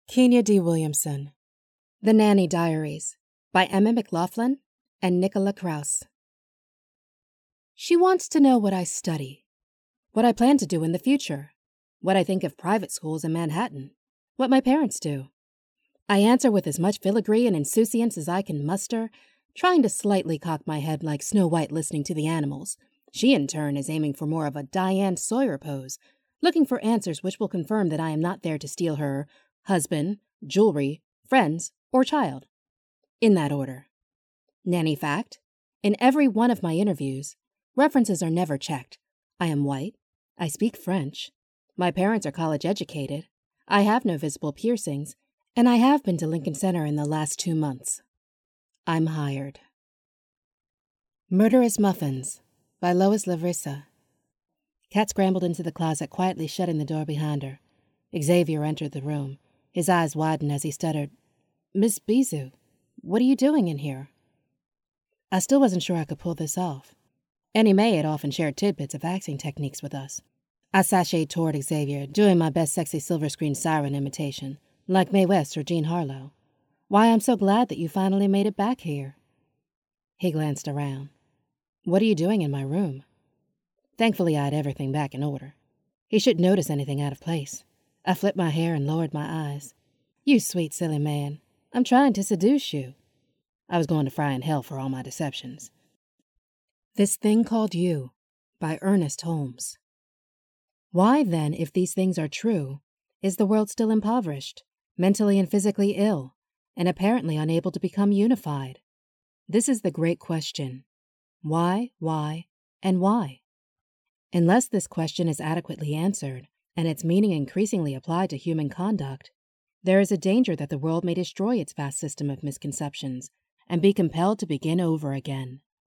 Kenya D. Williamson. The Nanny Diaries by Emma McLaughlin and Nicola Krauss. She wants to know what I study, what I plan to do in the future, what I think of private schools in Manhattan, what my parents do. I answer with as much filigree and insouciance as I can muster, trying to slightly cock my head like Snow White listening to the animals. She, in turn, is aiming for more of a Diane Sawyer pose, looking for answers which will confirm that I am not there to steal her husband, jewelry, friends, or child. In that order. Nanny fact: in every one of my interviews, references are never checked. I am white. I speak French. My parents are college educated. I have no visible piercings, and I have been to Lincoln Center in the last 2 months. I'm hired. Murderous Muffins by Lois Lavrissa. Kat scrambled into the closet, quietly shutting the door behind her. Xavier entered the room. His eyes widened as he stuttered, "Miss Bisou, what are you doing in here?" I still wasn't sure I could pull this off. Annie Mae had often shared tidbits of acting techniques with us. I sashayed toward Xavier, doing my best sexy silver screen siren imitation, like Mae West or Jean Harlow. "Why, I'm so glad that you finally made it back here." He glanced around. "What are you doing in my room?" Thankfully, I had everything back in order. He shouldn't notice anything out of place. I flipped my hair and lowered my eyes. "You sweet, silly man. I'm trying to seduce you." I was going to fry in hell for all my deceptions. This Thing Called You by Ernest Holmes. Why, then, if these things are true, is the world still impoverished, mentally and physically ill, and apparently unable to become unified? This is the great question. Why, and why? Unless this question is adequately answered, and its meaning increasingly applied to human conduct, there is a danger that the world may destroy its vast system of misconceptions and be compelled to begin over again.